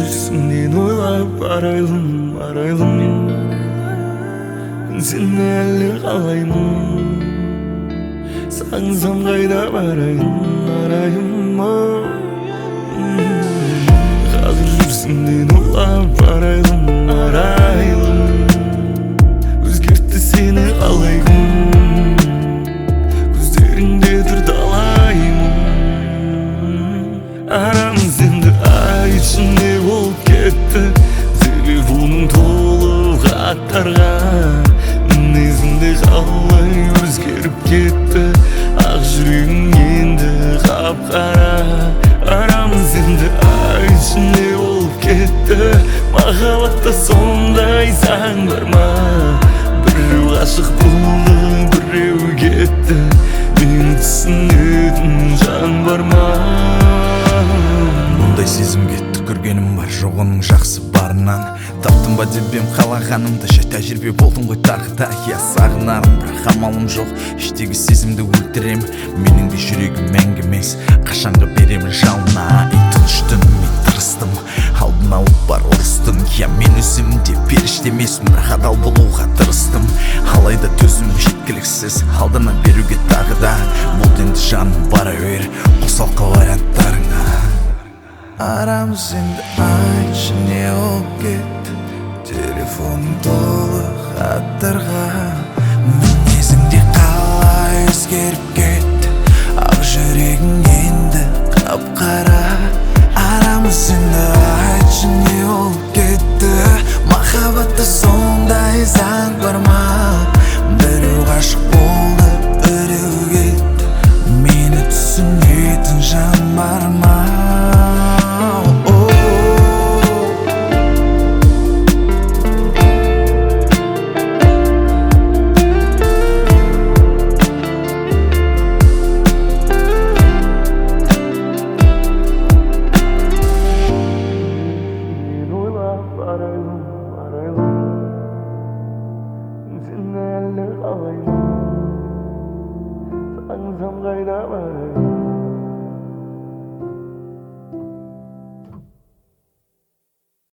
Senden oylap arayılım Seni әлі қалаймын Сағынсам қайда барайын Қазір жүрсің сенден ойлап арайлым Өзгертті сені қалай күн Көздеріңде тұр талаймын Арамыз енді ай ішінде болып кетті Телефоным толы хаттарға Мінезіңде қалай өзгеріп кетті Ақ жүрегім енді қап-қара Арамыз енді ай ішінде болып кетті Махаббатта сондай заң бар ма Біреу ғашық болды, біреу кетті Мені түсінетін жан бар ма Мұндай сезімге түкіргенім бар жоқ оның жақсы барынан Таптым ба деп ем қалағанымды жай тәжірибе болдым ғой тағы да Я сағынарым бірақ амалым жоқ іштегі сезімді өлтірем Менің де жүрегім мәңгі емес қашанға беремін жалына Тыныштым мен тырыстым алдын алып бар ұрыстым Я мен өзім де періште емеспін бірақ адал болуға тырыстым Алайда төзім жеткіліксіз алдына беруге тағы да Болды енді жаным бара бер қосалқы варианттарыңа Арамыз енді ай ішіне болып кетті Телефоным толы хаттарға Мінезіңде қалай өзгеріп кетті Ақ жүрегің енді қап-қара Арамыз енді ай ішіне болып кетті Махаббатта сондай заң бар ма Біреу ғашық болды, біреу кетті Мені түсінетін жан бар ма Seni әлі қалаймын Сағынсам қайда барайын